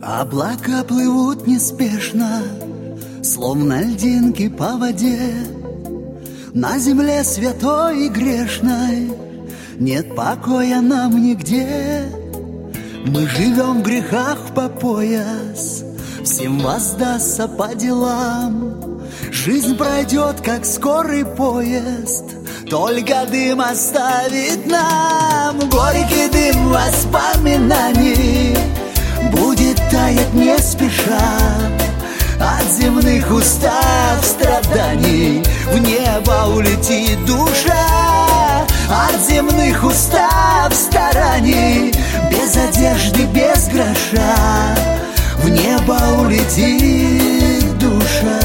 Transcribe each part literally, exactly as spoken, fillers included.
Облака плывут неспешно, словно льдинки по воде. На земле святой и грешной нет покоя нам нигде. Мы живем в грехах по пояс, всем воздастся по делам. Жизнь пройдет, как скорый поезд, только дым оставит нам. Горький дым воспоминаний будет таять не спеша. От земных устав страданий в небо улетит душа. От земных устав стараний, без одежды, без гроша, в небо улетит душа.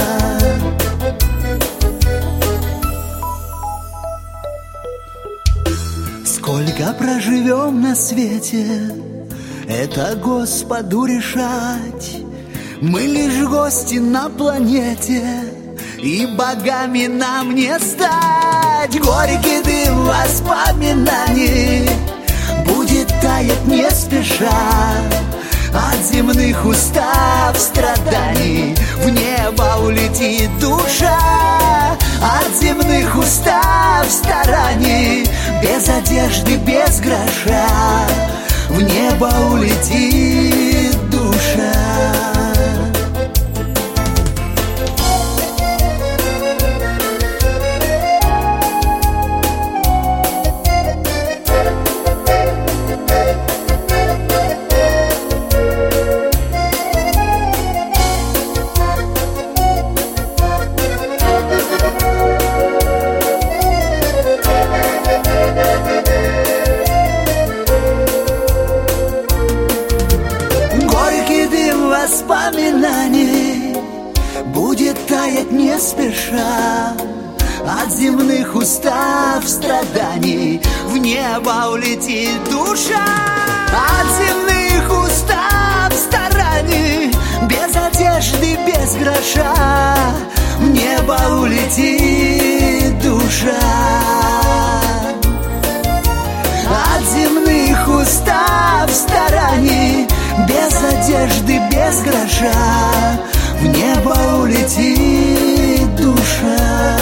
Сколько проживем на свете, это Господу решать. Мы лишь гости на планете, и богами нам не стать. Горький дым воспоминаний будет таять не спеша. От земных устав страданий в небо улетит душа. От земных устав стараний, без одежды, без гроша, в небо улетит душа. Воспоминаний будет таять не спеша. От земных устав страданий в небо улетит душа. От земных устав стараний, без одежды, без гроша, в небо улетит душа. От земных устав стараний, без одежды, без гроша, в небо улетит душа.